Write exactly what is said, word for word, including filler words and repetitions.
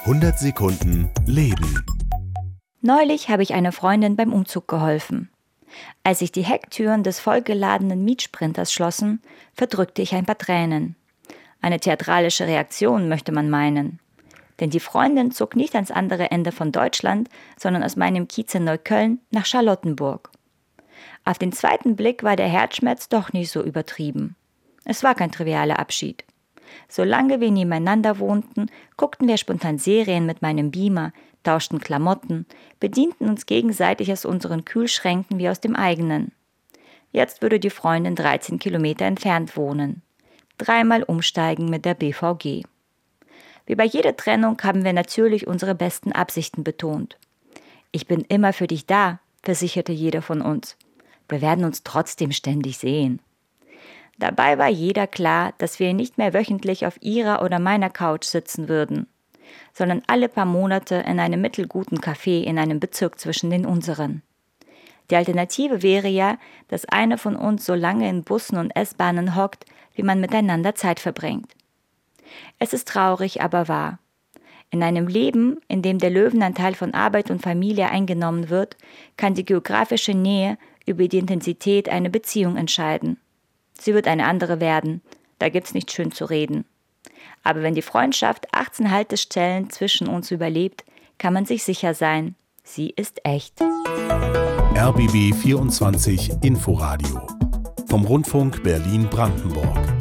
hundert Sekunden Leben. Neulich habe ich einer Freundin beim Umzug geholfen. Als sich die Hecktüren des vollgeladenen Mietsprinters schlossen, verdrückte ich ein paar Tränen. Eine theatralische Reaktion, möchte man meinen. Denn die Freundin zog nicht ans andere Ende von Deutschland, sondern aus meinem Kiez in Neukölln nach Charlottenburg. Auf den zweiten Blick war der Herzschmerz doch nicht so übertrieben. Es war kein trivialer Abschied. Solange wir nebeneinander wohnten, guckten wir spontan Serien mit meinem Beamer, tauschten Klamotten, bedienten uns gegenseitig aus unseren Kühlschränken wie aus dem eigenen. Jetzt würde die Freundin dreizehn Kilometer entfernt wohnen. Dreimal umsteigen mit der B V G. Wie bei jeder Trennung haben wir natürlich unsere besten Absichten betont. Ich bin immer für dich da, versicherte jeder von uns. Wir werden uns trotzdem ständig sehen. Dabei war jeder klar, dass wir nicht mehr wöchentlich auf ihrer oder meiner Couch sitzen würden, sondern alle paar Monate in einem mittelguten Café in einem Bezirk zwischen den unseren. Die Alternative wäre ja, dass einer von uns so lange in Bussen und S-Bahnen hockt, wie man miteinander Zeit verbringt. Es ist traurig, aber wahr. In einem Leben, in dem der Löwenanteil von Arbeit und Familie eingenommen wird, kann die geografische Nähe über die Intensität einer Beziehung entscheiden. Sie wird eine andere werden, da gibt's nicht schön zu reden. Aber wenn die Freundschaft achtzehn Haltestellen zwischen uns überlebt, kann man sich sicher sein, sie ist echt. R B B vierundzwanzig Inforadio vom Rundfunk Berlin-Brandenburg.